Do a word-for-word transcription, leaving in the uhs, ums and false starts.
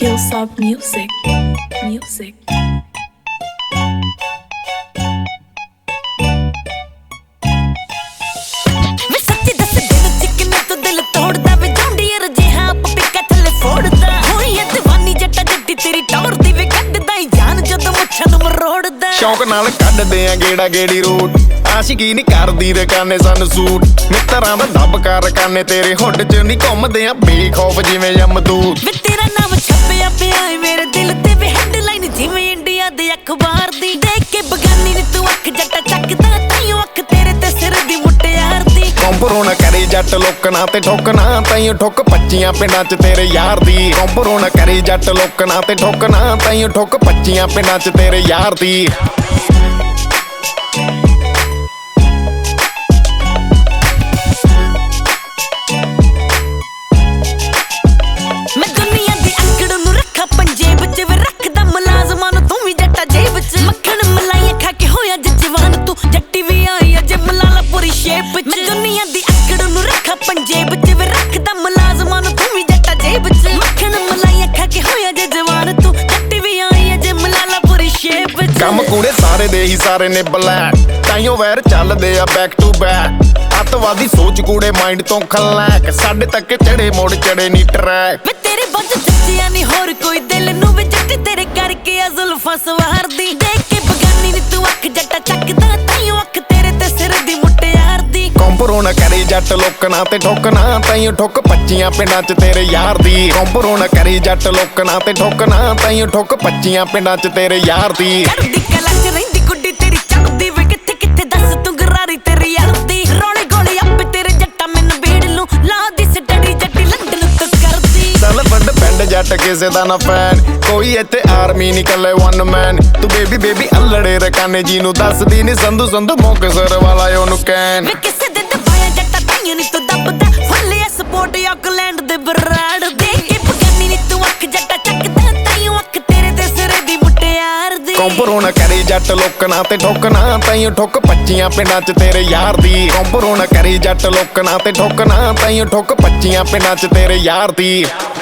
Hillsop Music. Music. शौक नाल कड्डदे आ गेड़ा गेड़ी रोड आशिकी नहीं करदी रकाने सन सूट मित्तरां दा दब कर काने तेरे हुड च नहीं घुमदे आ बेखौफ जिवें यमदूत वे तेरा नाम छप्पिया पिया है मेरे दिल ते वे हेडलाइन जिवें इंडिया दे अखबार दी देख के बगानी नी तू अख जट्टा चकदा ताईओ अख तेरे ते सिर दी मुटियार दी कंपरो ना करे जट लोकना ते ठोकना ताईओ ठोक पच्चियां पिंडां च तेरे यार दी कंपरो ना करे जट लोकना ते ठोकना ताईओ ठोक पच्चियां पिंडां च तेरे यार दी ਕੰਮ ਕੂੜੇ ਸਾਰੇ ਦੇ ਹੀ ਸਾਰੇ ਨੇ ਬਲੈਕ ਤਾਈਓ ਵੈਰ ਚੱਲਦੇ ਆ ਬੈਕ ਟੂ ਬੈਕ ਅੱਤਵਾਦੀ ਸੋਚ ਕੂੜੇ ਮਾਈਂਡ ਤੋਂ ਖਲੈਕ ਸਾਡੇ ਤੱਕ ਚੜੇ ਮੋੜ ਚੜੇ ਨੀ ਟਰੈਕ ਵੇ ਤੇਰੇ ਬੰਦ ਜੱਜਿਆ ਨਹੀਂ ਹੋਰ ਕੋਈ ਦਿਲ ਨੂੰ ਵੀ ਜੱਟ ਤੇਰੇ ਕਰਕੇ ਆ ਜ਼ੁਲਫਾਂ ਸਵਾਰਦੀ ਦੇਖ ਕੇ ਬਗਾਨੀ ਨੀ ਤੂੰ ਅੱਖ ਜੱਟਾ ਚੱਕਦਾ ਤਾਈਓ ਅੱਖ ਤੇਰੇ ਤੇ ਸਿਰ ਦੀ ਮੁਟਿਆਰ ਦੀ ਕੰਪਰੋ ਨਾ ਕਰੇ ਜੱਟ ਲੋਕਣਾ ਤੇ ਠੋਕਣਾ ਤਾਈਓ ਠੋਕ ਪੱਚੀਆਂ ਪਿੰਡਾਂ 'ਚ ਤੇਰੇ ਯਾਰ ਦੀ ਕੰਪਰੋ ਨਾ ਕਰੇ ਜੱਟ ਲੋਕਣਾ ਤੇ ਠੋਕਣਾ ਤਾਈਓ ਠੋਕ ਪੱਚੀਆਂ ਪਿੰਡਾਂ 'ਚ ਤੇਰੇ ਯਾਰ ਦੀ ਚੜਦੀ ਕਲਾ 'ਚ ਰਹਿੰਦੀ ਗੁੱਡੀ ਤੇਰੀ ਚੜਦੀ ਵੇ ਕਿੱਥੇ ਕਿੱਥੇ ਦੱਸ ਤੂੰ ਗਰਾਰੀ ਤੇਰੀ ਯਾਰ ਦੀ ਰੋਲੇ ਗੋਲੇ ਆਪੇ ਤੇਰੇ ਜੱਟਾ ਮੈਨੂੰ ਬੇੜ ਨੂੰ ਲਾ ਦੀ ਸਟੱਡੀ ਜੱਟੀ ਲੰਡਨ ਤੋਂ ਕਰਦੀ ਚੱਲ ਵੱਡ ਪਿੰਡ ਜੱਟ ਕਿਸੇ ਦਾ ਨਾ ਫੈਨ ਕੋਈ ਇੱਥੇ ਆਰਮੀ ਨਹੀਂ ਕੱਲੇ ਵਨ ਮੈਨ ਤੂੰ ਬੇਬੀ ਬੇਬੀ ਅਲੜੇ ਰਕਾਨੇ ਜੀ ਨੂੰ ਦੱਸਦੀ ਨੀ ਸੰਧੂ ਸੰਧੂ ਮੋਕਸਰ ਵਾਲਾ ਉਹਨੂੰ ਕਹਿਣ ਵੇ ਕਿਸੇ ਦੇ ਦਬਾਇਆ ਜੱਟਾ ਤਾਈਓ ਨੀ ਤੂੰ ਦੱਬਦਾ ਫੁੱਲੇ ਸਪੋਰਟ ਆਕਲੈਂਡ ਦੇ ਬਰਾੜ ਦੇਖ ਕੇ ਬਗਾਨੀ ਨੀ ਤੂੰ ਅੱਖ ਜੱਟਾ ਚੱਕਦਾ ਤਾਈਓ ਅੱਖ ਤੇਰੇ ਤੇ ਸਿਰ ਦੀ ਮੁਟਿਆਰ ਦੀ ਕੰਪਰੋ ਨਾ ਕਰੇ ਜੱਟ ਲੋਕਣਾ ਤੇ ਠੋਕਣਾ ਤਾਈਓ ਠੋਕ ਪੱਚੀਆਂ ਪਿੰਡਾਂ 'ਚ ਤੇਰੇ ਯਾਰ ਦੀ ਕੰਪਰੋ ਨਾ ਕਰੇ ਜੱਟ ਲੋਕਣਾ ਤੇ ਠੋਕਣਾ ਤਾਈਓ ਠੋਕ ਪੱਚੀਆਂ ਪਿੰਡਾਂ 'ਚ ਤੇਰੇ ਯਾਰ ਦੀ